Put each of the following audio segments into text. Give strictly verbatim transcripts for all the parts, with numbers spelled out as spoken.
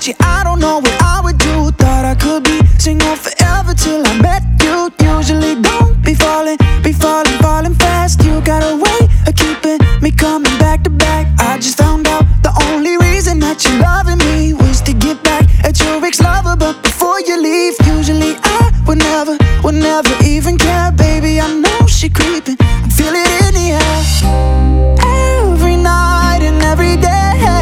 you, I don't know what I would do. Thought I could be single forever till I met you. Usually don't be falling, be falling, falling fast. You got a way of keeping me coming back to back. I just found out the only reason that you're loving me was to get back at your ex-lover. But before you leave, usually I would never, would never even care. Baby, I know she creeping, I feel it in the air. Every night and every day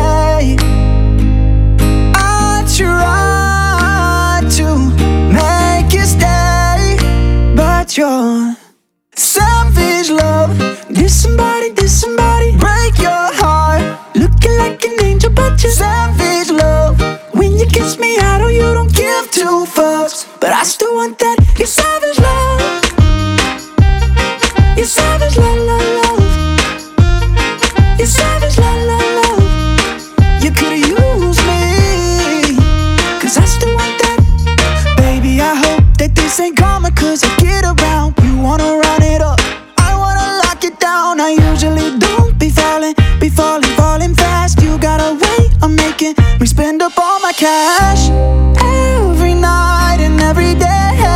I try to make you stay, but you're savage love. Did somebody, did somebody break your heart? Looking like an angel, but you're savage love. When you kiss me, I know you don't give two fucks, but I still want that. You're savage love. You're savage love, love, love. You're savage love, love, love. You could've used me, cause I still want that. Baby, I hope that this ain't karma, cause I get around. You wanna run it up, I wanna lock it down. I usually don't be falling, be falling, falling fast. You got a way of making me spend up all my cash. Every night and every day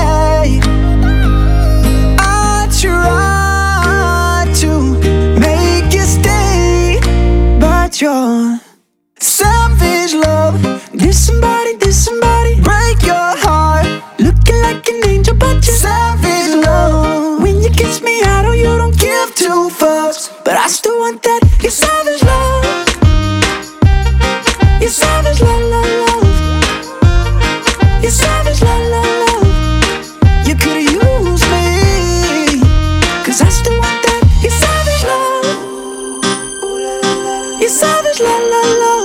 I try to make you stay, but you're savage love. Did somebody, did somebody break your heart? Looking like an angel, but you're savage love. When you kiss me, I know you don't give two fucks, but I still want that. You're savage love. You're savage love, love, love. You're savage love, love, love. You could've used me, cause I still want that. You're savage love. You're savage love, love, love.